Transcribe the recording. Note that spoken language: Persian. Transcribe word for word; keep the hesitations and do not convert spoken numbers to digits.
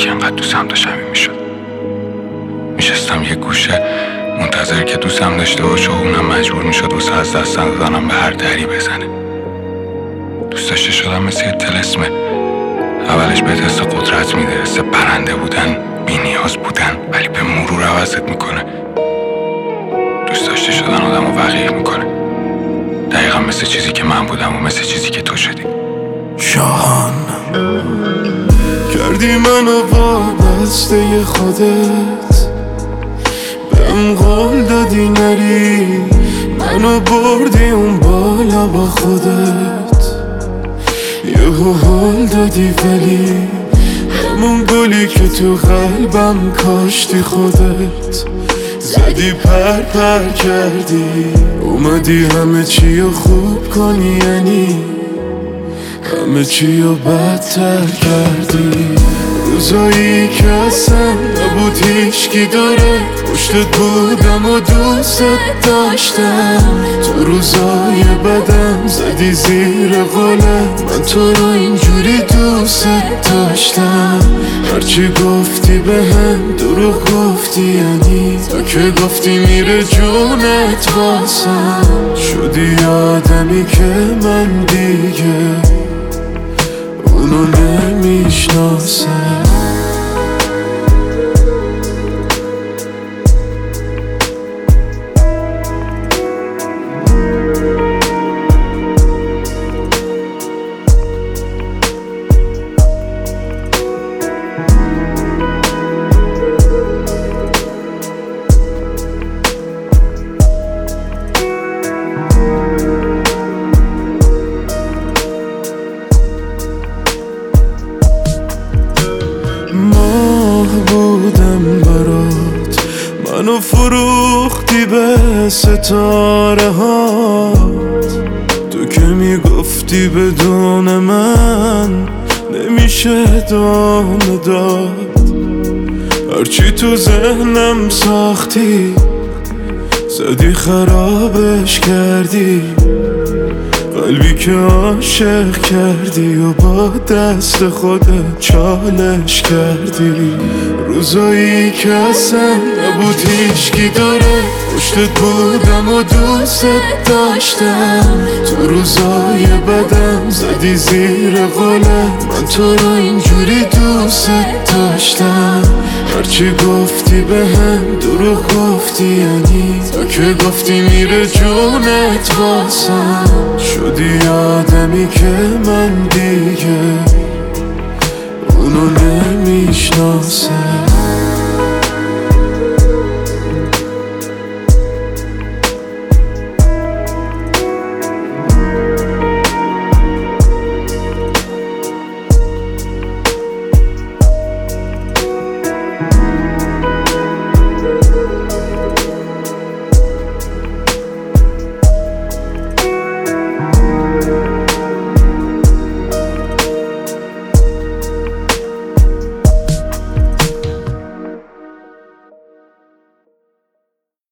که انقدر دوستم داشت همین میشد. میشستم یه گوشه منتظر که دوستم داشته باشه و اونم مجبور میشد واسه از دست دادنم به هر دری بزنه. دوست داشته شدم مثل یه طلسمه. اولش به حس قدرت میده، حس برنده بودن، بی نیاز بودن، ولی به مرور عوضت میکنه. دوست داشته شدن آدم رو وقیح میکنه، دقیقا مثل چیزی که من بودم و مثل چیزی که تو شدی. شاهان کردی منو وابسته خودت، بهم قول دادی نری، منو بردی اون بالا با خودت. یهو حال دادی ولی همون گلی که تو قلبم کاشتی خودت. زدی پر پر کردی، اومدی همه چی رو خوب کنی، یعنی همه چی رو بدتر کردی. روزایی که اصلا نبود هیچکی داره، پشتت بودم و دوست داشتم. تو روزای بدم زدی زیر قولم، من تو رو اینجوری دوست داشتم. هرچی گفتی به هم دروغ گفتی، یعنی تا که گفتی میره جونت واسم. شدی آدمی که من دیگه اونو نمیشناسم. بودم برات، منو فروختی به ستاره هات. تو که میگفتی بدون من نمیشه ادامه داد. هرچی تو ذهنم ساختی زدی خرابش کردی، قلبی که عاشق کردی و با دست خودت چالش کردی. روزایی که اصلا نبود هیچکی داره، پشتت بودم و دوست داشتم. تو روزای بدم زدی زیر قولم، من تو رو اینجوری دوست داشتم. هرچی گفتی به هم دروغ گفتی، یعنی تا که گفتی میره جونت واسم. شدی آدمی که من دیگه اونو نمیشناسم.